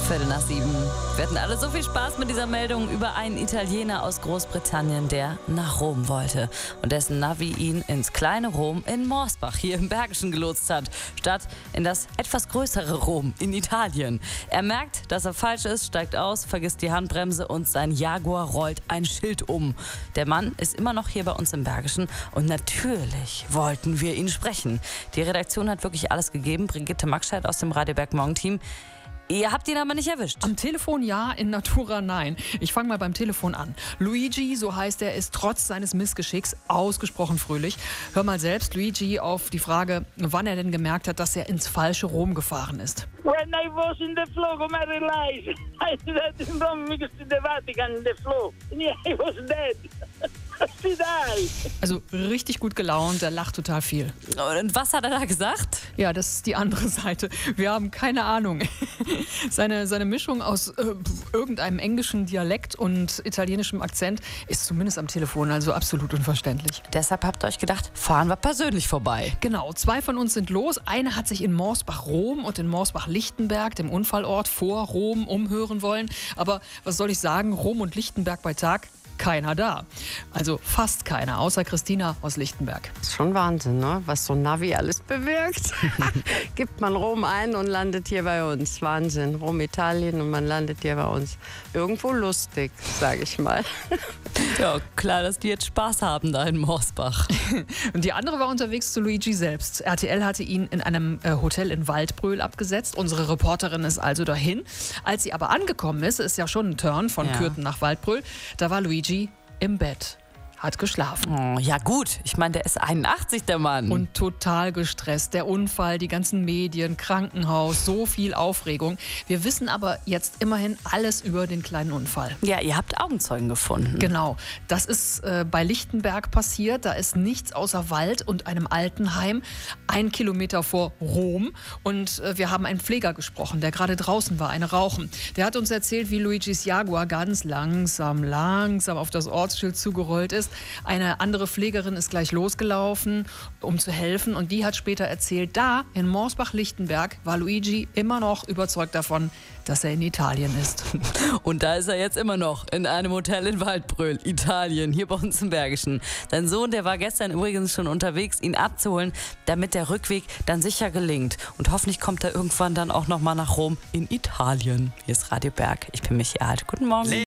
7:15. Wir hatten alle so viel Spaß mit dieser Meldung über einen Italiener aus Großbritannien, der nach Rom wollte und dessen Navi ihn ins kleine Rom in Morsbach hier im Bergischen gelotst hat, statt in das etwas größere Rom in Italien. Er merkt, dass er falsch ist, steigt aus, vergisst die Handbremse und sein Jaguar rollt ein Schild um. Der Mann ist immer noch hier bei uns im Bergischen und natürlich wollten wir ihn sprechen. Die Redaktion hat wirklich alles gegeben. Brigitte Maxscheid aus dem Radio Berg Morgenteam. Ihr habt ihn aber nicht erwischt. Am Telefon ja, in Natura nein. Ich fange mal beim Telefon an. Luigi, so heißt er, ist trotz seines Missgeschicks ausgesprochen fröhlich. Hör mal selbst, Luigi, auf die Frage, wann er denn gemerkt hat, dass er ins falsche Rom gefahren ist. When I was in the flow, come I realized I did from to the Vatican in the flow. Yeah, I was dead. Also richtig gut gelaunt, er lacht total viel. Und was hat er da gesagt? Ja, das ist die andere Seite. Wir haben keine Ahnung. Seine Mischung aus irgendeinem englischen Dialekt und italienischem Akzent ist zumindest am Telefon also absolut unverständlich. Deshalb habt ihr euch gedacht, fahren wir persönlich vorbei. Genau, 2 von uns sind los. Einer hat sich in Morsbach-Rom und in Morsbach-Lichtenberg, dem Unfallort vor Rom, umhören wollen. Aber was soll ich sagen, Rom und Lichtenberg bei Tag? Keiner da. Also fast keiner, außer Christina aus Lichtenberg. Ist schon Wahnsinn, ne? Was so ein Navi alles bewirkt. Gibt man Rom ein und landet hier bei uns. Wahnsinn. Rom, Italien und man landet hier bei uns. Irgendwo lustig, sage ich mal. Ja, klar, dass die jetzt Spaß haben da in Morsbach. Und die andere war unterwegs zu Luigi selbst. RTL hatte ihn in einem Hotel in Waldbröl abgesetzt. Unsere Reporterin ist also dahin. Als sie aber angekommen ist ja schon ein Turn von Kürten nach Waldbröl, da war Luigi im Bett. Hat geschlafen. Oh, ja gut, ich meine, der ist 81, der Mann. Und total gestresst. Der Unfall, die ganzen Medien, Krankenhaus, so viel Aufregung. Wir wissen aber jetzt immerhin alles über den kleinen Unfall. Ja, ihr habt Augenzeugen gefunden. Genau, das ist bei Lichtenberg passiert. Da ist nichts außer Wald und einem Altenheim, 1 Kilometer vor Rom. Und wir haben einen Pfleger gesprochen, der gerade draußen war, eine rauchen. Der hat uns erzählt, wie Luigis Jaguar ganz langsam auf das Ortsschild zugerollt ist. Eine andere Pflegerin ist gleich losgelaufen, um zu helfen. Und die hat später erzählt, da in Morsbach-Lichtenberg war Luigi immer noch überzeugt davon, dass er in Italien ist. Und da ist er jetzt immer noch, in einem Hotel in Waldbröl, Italien, hier bei uns im Bergischen. Sein Sohn, der war gestern übrigens schon unterwegs, ihn abzuholen, damit der Rückweg dann sicher gelingt. Und hoffentlich kommt er irgendwann dann auch nochmal nach Rom in Italien. Hier ist Radio Berg, ich bin Michi Alt. Guten Morgen.